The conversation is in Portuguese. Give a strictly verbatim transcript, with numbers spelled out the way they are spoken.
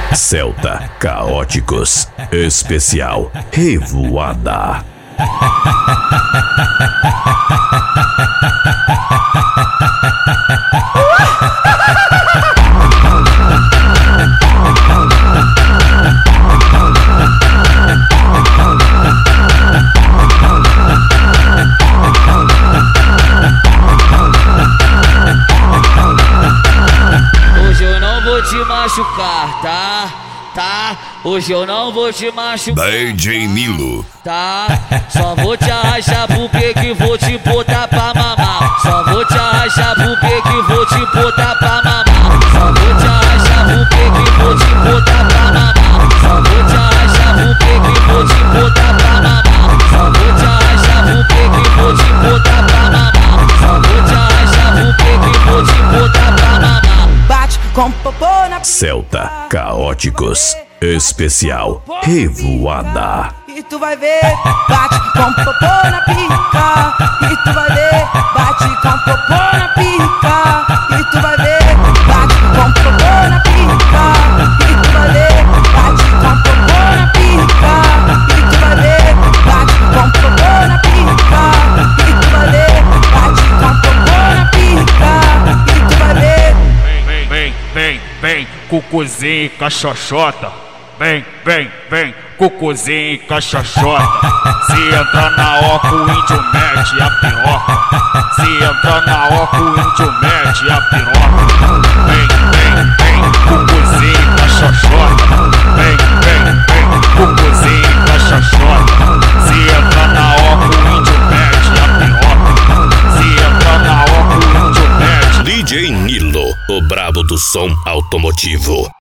Celta Caóticos Especial Revoada. Hoje eu não vou te machucar, tá? Tá? Hoje eu não vou te machucar. D J Nilo. Tá? Só vou te arrastar porque que vou te botar pra mamar. Só vou te arrastar porque que vou te botar pra mamar. Só vou te arrastar porque que vou te botar pra mamar. Só vou te arrastar porque que vou te botar pra mamar. Só vou te arrastar porque que vou te botar pra mamar. Só vou te arrastar porque que vou te botar pra mamar. Bate com popô na Celta Caóticos Especial Revoada. e tu vai ver. Bate com popô na pica e tu vai ver. Bate com popô na pica e tu vai ver. Bate com popô na pica e tu vai ver. Bate com popô na pica e tu vai ver. Bate com popô na pica e tu vai ver. Bate com popô na pica e tu vai ver. Vem, vem, vem, vem, cucuzinho e cachochota. Vem, vem, vem, cucuzinho e cachochota. Se entrar na oca o índio mete a piroca. Se entrar na oca o índio mete a piroca. Vem, vem, vem, cucuzinho e cachochota. Vem, vem, vem, cucuzinho e cachochota. Se entrar na oca o índio mete a piroca. Se entrar na oca o índio mete. D J Nilo, o brabo do som automotivo.